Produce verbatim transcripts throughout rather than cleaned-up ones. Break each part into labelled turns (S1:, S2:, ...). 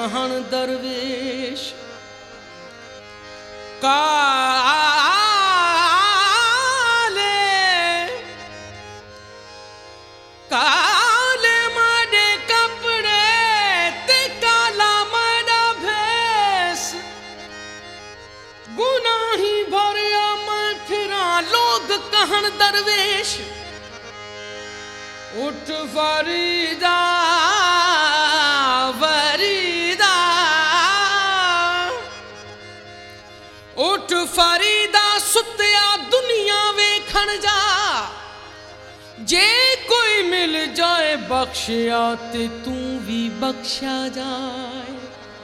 S1: कहन दरवेश काले काले माड़े कपड़े ते काला माड़ा भेस गुनाही भरिया मैं फिरा लोग कहन दरवेश उठ फरीदा फरीदा उठ फरीदा सुत्या दुनिया वेखण जा जे कोई मिल जाए बख्शिया ते तू भी बख्शा जाए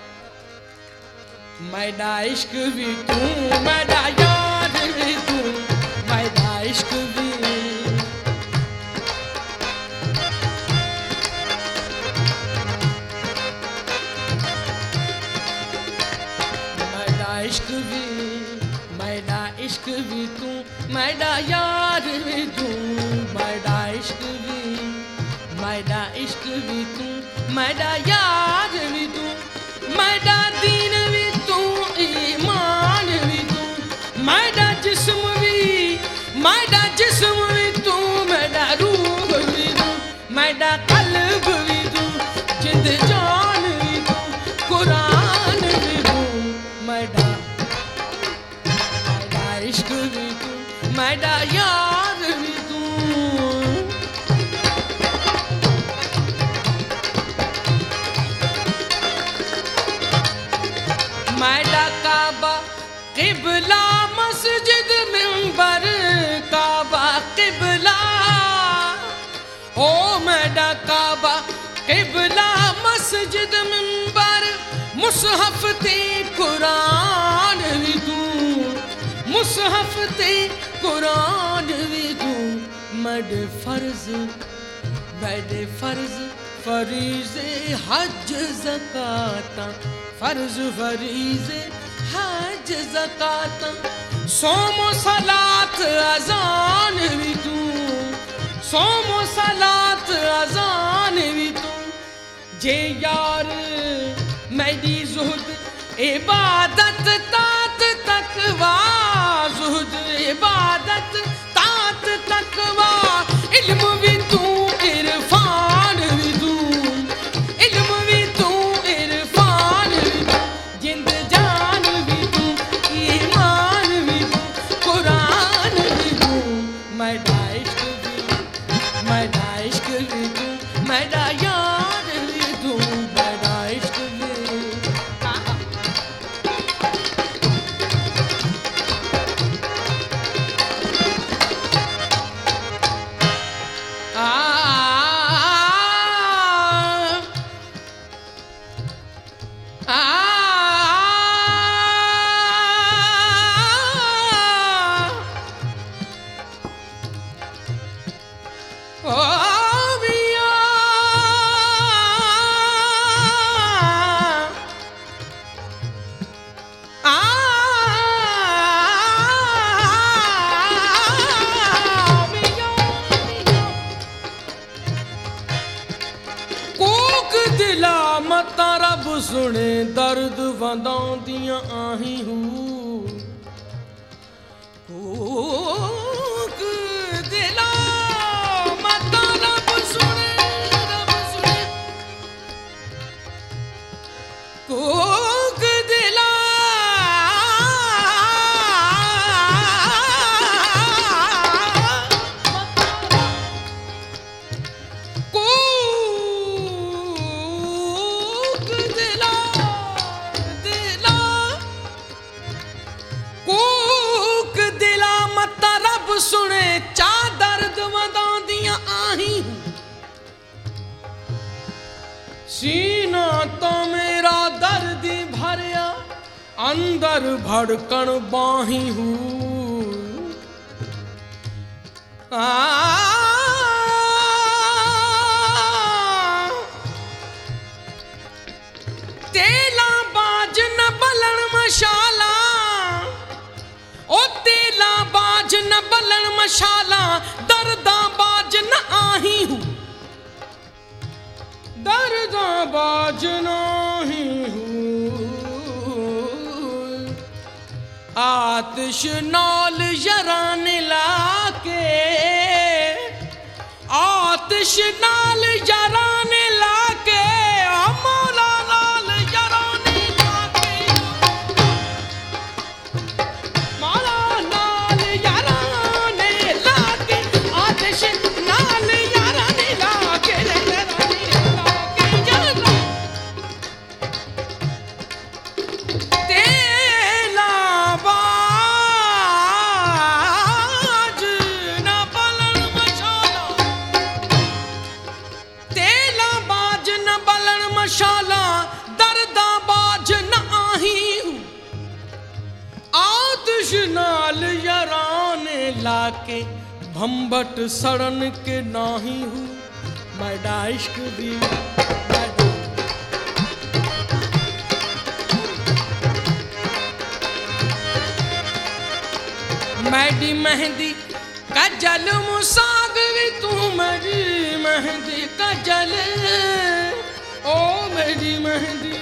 S1: मैडा इश्क भी तू मैडा यार भी तू मैडा इश्क भी इश्क भी मैडा इश्क भी तू मैडा यार भी तू मैडा इश्क भी मैडा इश्क भी तू मैडा यार भी तू मैडा दीन भी तू ईमान भी तू मैडा जिस्म भी मैडा जिस्म भी तू मैडा रूह भी तू मैडा कल्ब भी तू जिंद जान भी तू कुरान भी तू मैडा इश्क भी तू मैडा यार भी तू मैडा काबा किबला मस्जिद मिंबर काबा किबला ओ मैडा काबा किबला मस्जिद मिंबर मुसहफ ते कुरान भी तू मुसहफ ते कुरान भी तू मड फर्ज मड फर्ज फरीज़े हज ज़काता फर्ज फरीज़े हज ज़काता सोमो सलात अज़ान भी तू सोमो सलात अज़ान भी तू जे यार मेरी ज़ुहद इबादत तात तकवा ज़ुहद इबादत तात तकवा इल्म भी तू इरफान भी तू इल्म भी तू इरफान भी तू जिंद जान भी तू ईमान भी तू कुरान भी तू मैडा इश्क भी मैडा इश्क भी तू मैडा यार भी तू मैडा इश्क भी रब सुने दर्द वंदांदियां आही हूँ दिला मता रब सुने रब सुने कोक दिला सुने चा दर्द वंदांदियां आही सीना तो मेरा दर्द भरिया अंदर भड़कन बाही हूँ तेला बाज न बलन मशाला ओ तेला बाज न बलन मशाला दर्दा बाज न आही हूँ दर्दा बाज न आही हूँ आतिश नाल यारां ने लाके, आतिश नाल यारां ने लाके, मौला नाल यारां ने लाके, मौला नाल यारां ने लाके, आतिश नाल यारां ने लाके, यारां ने लाके यारां तेला बाज न बलन मशाला, तेला बाज न बलन मशाला, दर्दा बाज न आही हूँ, आतिश नाल यारां ने लाके, भंबट सड़न के नाही हूँ, मैडा इश्क भी मैडी मेहंदी कजल मुसाग भी तू, मेरी मेहंदी कजल, ओ मेरी मेहंदी,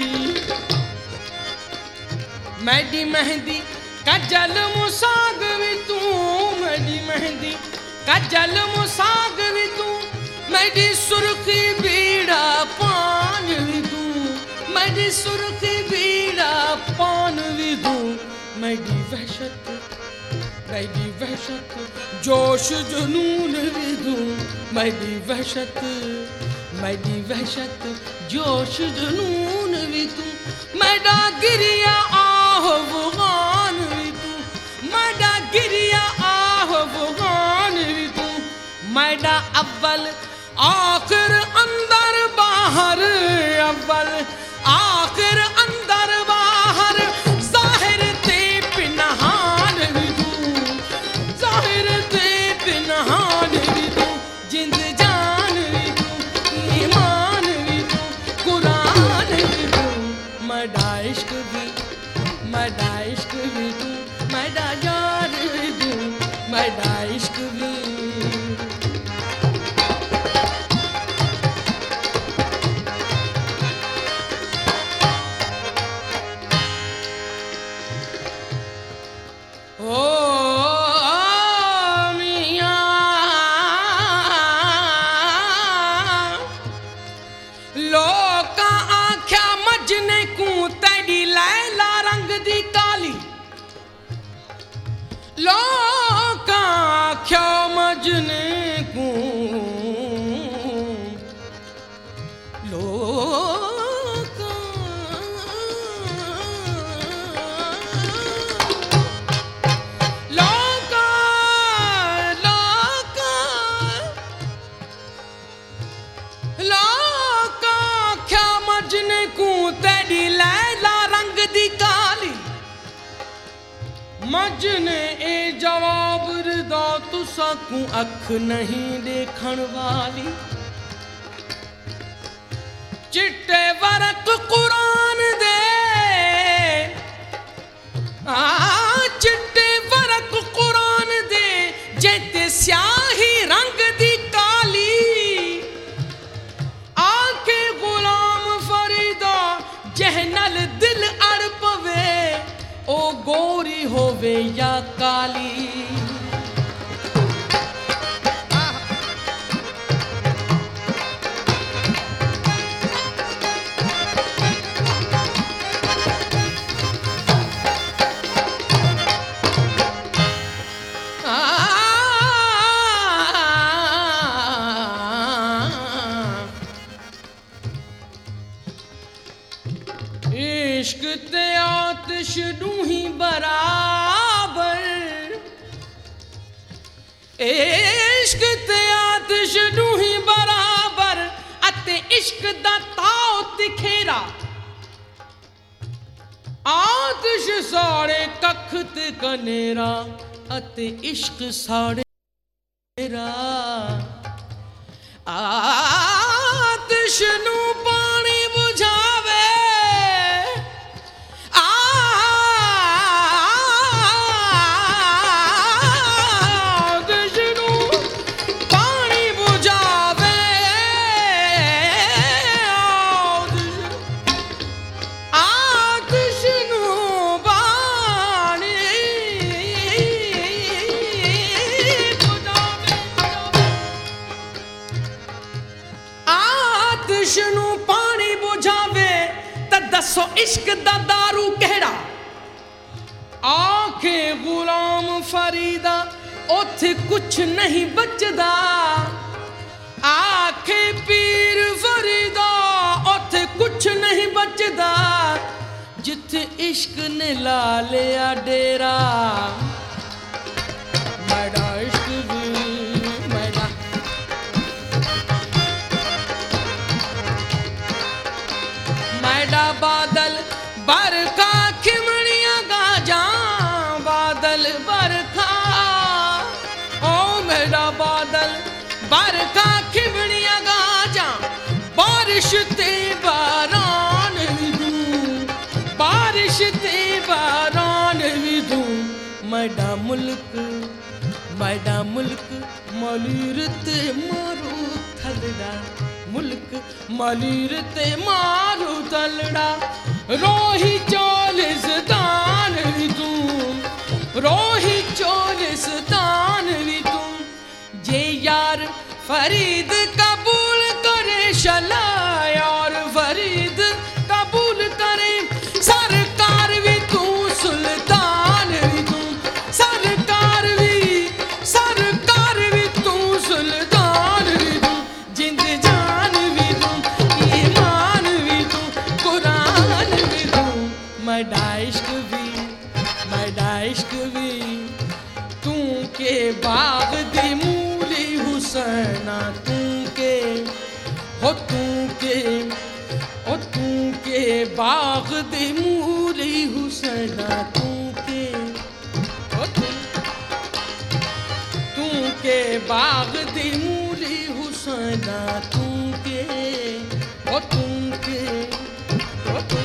S1: मैडी मेहंदी कजल मुसाग भी तू, मेरी मेहंदी कजल मुसाग भी तू, मेरी सुर्खी बीड़ा पान भी तू, मेरी सुर्खी बीड़ा पान भी तू, मेरी वहशत मेरी वहशत जोश जुनून भी दूं, मेरी वहशत मेरी वहशत जोश जुनून भी तू, मैडा गिरिया आह वगान भी तू, मैडा गिरिया आह वगान भी तू, मैडा अव्वल आखिर अंदर बाहर, अव्वल आखिर अंदर बाहर, जाहिर ते पिनहान भी तू, जाहिर ते पिनहान भी तू, जिंद जान भी तू, ईमान भी तू, कुरान भी तू, मैडा इश्क भी, मैडा इश्क भी तू, मैडा यार भी तू, मैडा इश्क भी। लोका क्या मजने को, लोका लोका लोका लोका क्या मजने को, तेरी लैला रंग दी काली, मजने ए जवाब रिदा तुसा को अख नहीं देखण वाली, चिट्टे वरक कुरान दे, आ चिट्टे वरक कुरान दे, जेते स्याही रंग दी काली, आके गुलाम फरीदा जहनल दिल अड़ पवे, ओ गोरी होवे या काली, इश्क ते आतिश दूही बराबर, इश्क ते आतिश दूही बराबर, अते इश्क दा ताओ तिखेरा, आतिश साड़े कख ते कनेरा, अते इश्क साड़े मेरा, आतिश नू पानी बुझावे, आतिश नू पानी सो इश्क दा दारू कहड़ा आखे गुलाम फरीदा ओथे कुछ नहीं बचदा आखे पीर फरीदा ओथे कुछ नहीं बचदा जिथे इश्क ने ला लिया डेरा मैडा इश्क भी मैडा मैडा बादल बरखा खिमड़ियां गाजा बादल बरखा ओ मैडा बादल बरखा खिमड़ियां गाजा बारिश ते बारान भी दूं बारिश ते बारान भी दूं मैडा मुल्क मैडा मुल्क मलीर ते मारू थलड़ा मुल्क मलीर ते मारू थलड़ा रोही चौलिस दान भी तू रोही चौलिस दान भी तू जे यार फरीद कबूल करे शला यार फरीद कबूल करे सरकार भी तू सुल्तान भी तू सरकार भी सरकार भी तू सुल्तान भी तू जिंद जान भी तू ईमान भी तू कुरान भी तू मैडा इश्क भी मैडा इश्क भी तू के बाग दी मूली हुसैना तू के हो तू के ओ तू के बाग दी मूली हुसैना तू के ओ तू तू के बाग दी मूली हुसैना तू के ओ तू के ओ तू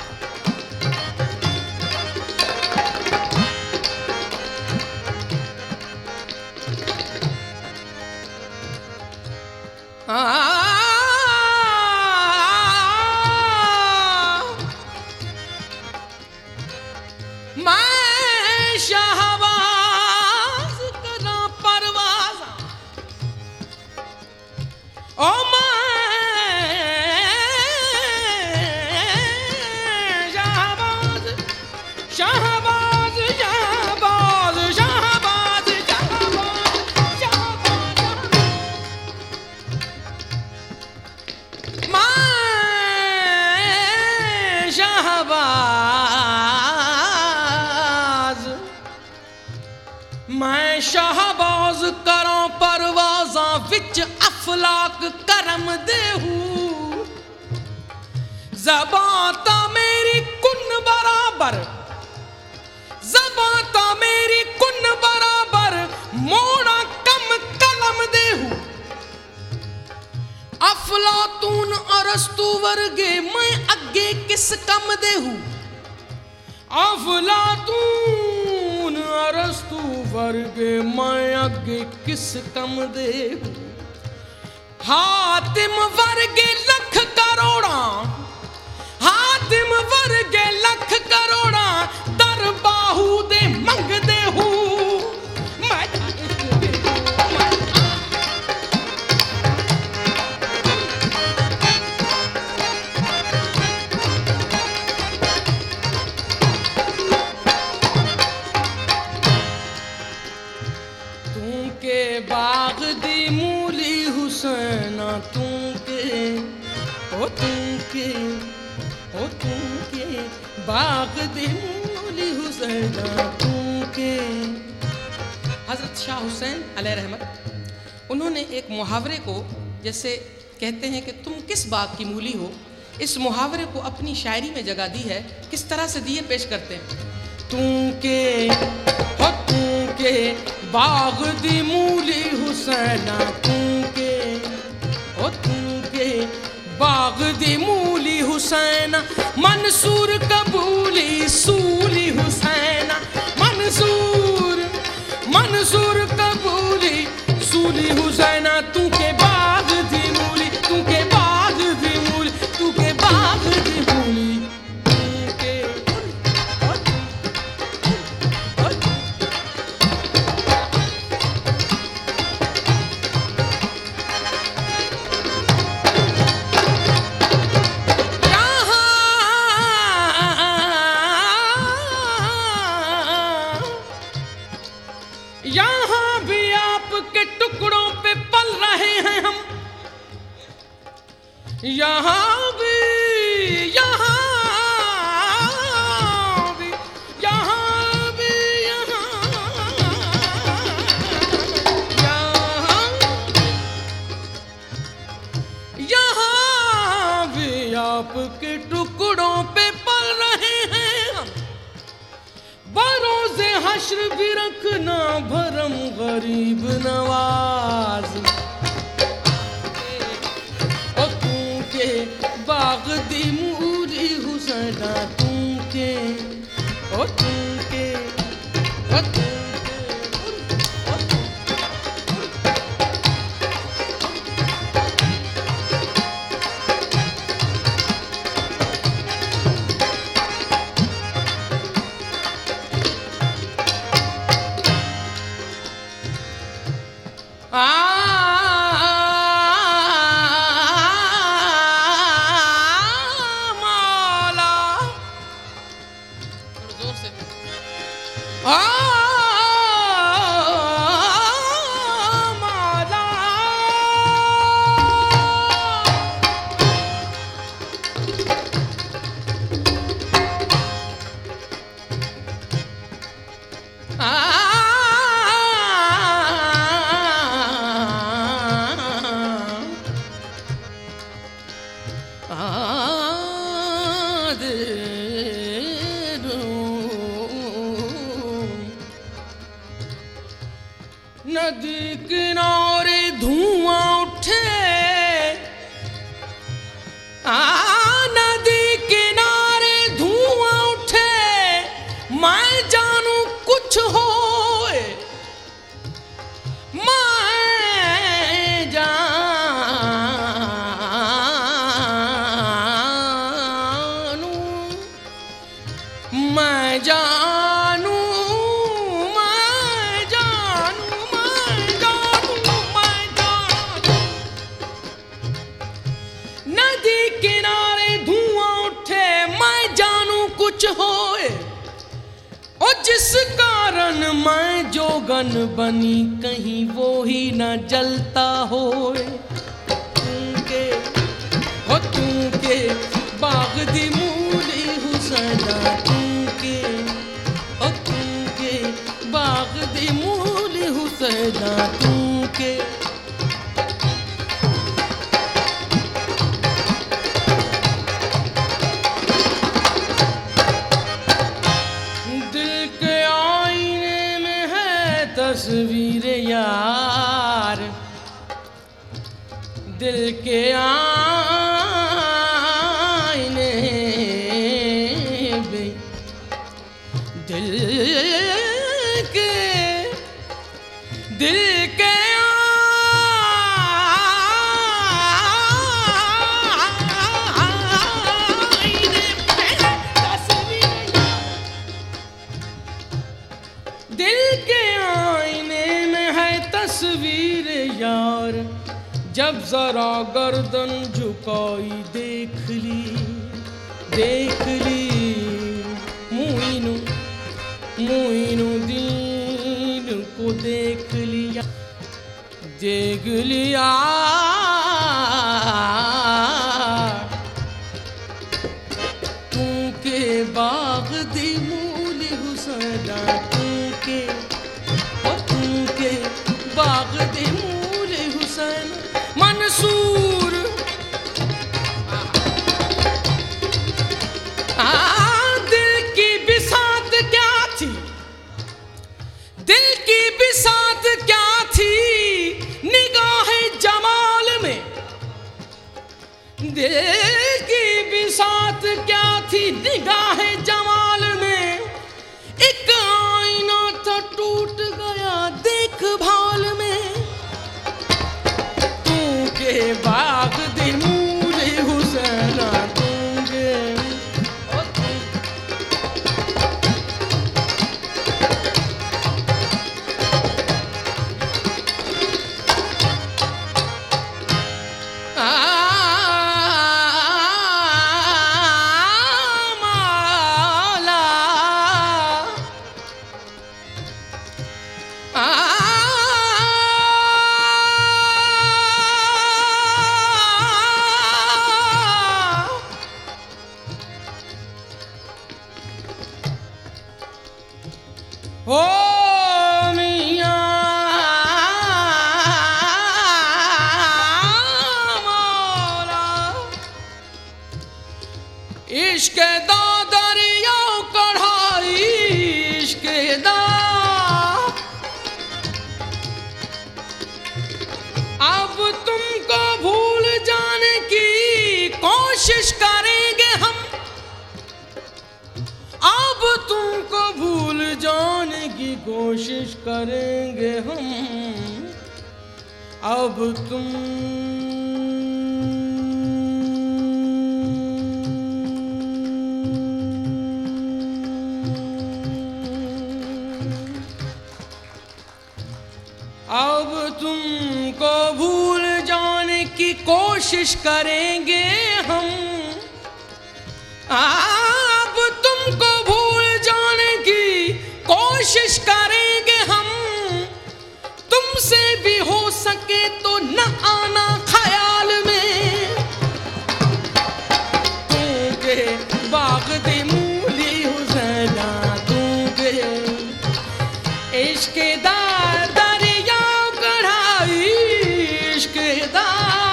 S1: मैं शाहबाज करा परवाज़ ओ मैं शाहबाज शाहबाज शाहबाज शाहबाज शाहबाज शाहबाज मैं शाहबाज मैं शाहबाज करों परवाज़ा विच अफलाक करम देहू ज़बां ता मेरी कुन बराबर ज़बां ता मेरी कुन बराबर मोड़ा कम कलम देहू अफलातून अरस्तु वर्गे मैं अगे किस कम देहू अफलातून अरस्तु वर्गे मैं अगे किस कम देहू हातिम वर्गे लख करोड़ा हातिम वर्गे लख करोड़ा दर बाहू दे मंग देहू मैं बाग दी मूली हुसैना तू के ओ तू के ओ तू के बाग दी मूली हुसैना तू के। हज़रत शाह हुसैन अलैहि रहमत उन्होंने एक मुहावरे को जैसे कहते हैं कि तुम किस बाग की मूली हो, इस मुहावरे को अपनी शायरी में जगह दी है। किस तरह से दिए पेश करते हैं। तू के हो तू के बाग दी मूली हुसैना तू के ओ तू के बाग दी मूली हुसैना मंसूर कबूली सूली हुसैना मंसूर मंसूर कबूली सूली हुसैना तू के बाग दी मूली तू के बाग दी मूली तू के बाग दी मूली यहाँ भी यहाँ भी यहाँ भी यहाँ यहाँ भी आपके टुकड़ों पे पल रहे हैं हम। बरोज़े हश्र भी रखना भरम गरीब नवाज। ओ तू के बाग दी मूरी हुसैना तू के, ओ तू के, ओ तू नदी किनारे धुआं उठे, आ नदी किनारे धुआं उठे, मैं जानू कुछ होए, मैं जानू, मैं जानू होए। और जिस कारण मैं जोगन बनी कहीं वो ही न जलता होए। तूके हो तूके बाग दी मूली हुसैना तूके, हो तूके बाग दी मूली हुसैना तूके। तस्वीर यार दिल के आईने में, दिल के दिल के आईने में तस्वीर दिल के तस्वीर यार। जब जरा गर्दन झुकाई देख ली, देख ली मुइनु मुइनु दीन को देख लिया, देख लिया तू के बाग दी मूली हुसैना तू के, बाग दे मूले हुसैन मंसूर। आ दिल की बिसात क्या थी, दिल की बिसात क्या थी निगाहे जमाल में, दिल की बिसात क्या थी निगाहे जमाल में। एक आईना था टूट गया देखभाल में, तू के बाग दे मूले हुसैना तूगे, इश्क दा दरिया कढ़ाई इश्क दा अब तुमको भूल जाने की कोशिश करेंगे हम अब तुमको भूल जाने की कोशिश करेंगे हम अब तुम अब तुमको भूल जाने की कोशिश करेंगे हम अब तुमको भूल जाने की कोशिश करेंगे हम तुमसे भी हो सके तो न आना ख्याल में तूके बाग दे मूली हुसैना तूके इश्क दा दरिया कढ़ाई इश्क दा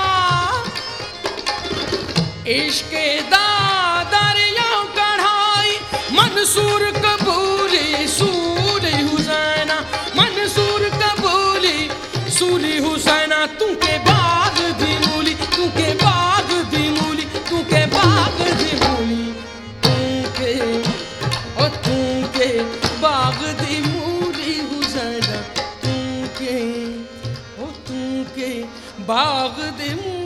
S1: इश्क दा दरिया कढ़ाई मंसूर कबूली सूरी हुसैना मंसूर कबूली सूरी हुसैना तूके बाग दी मूली तूके बाग दी मूली तूके बाग दी मूली तूके ओ तूके बाग दी मूली हुसैना तूके ओ तूके बाग दी मूली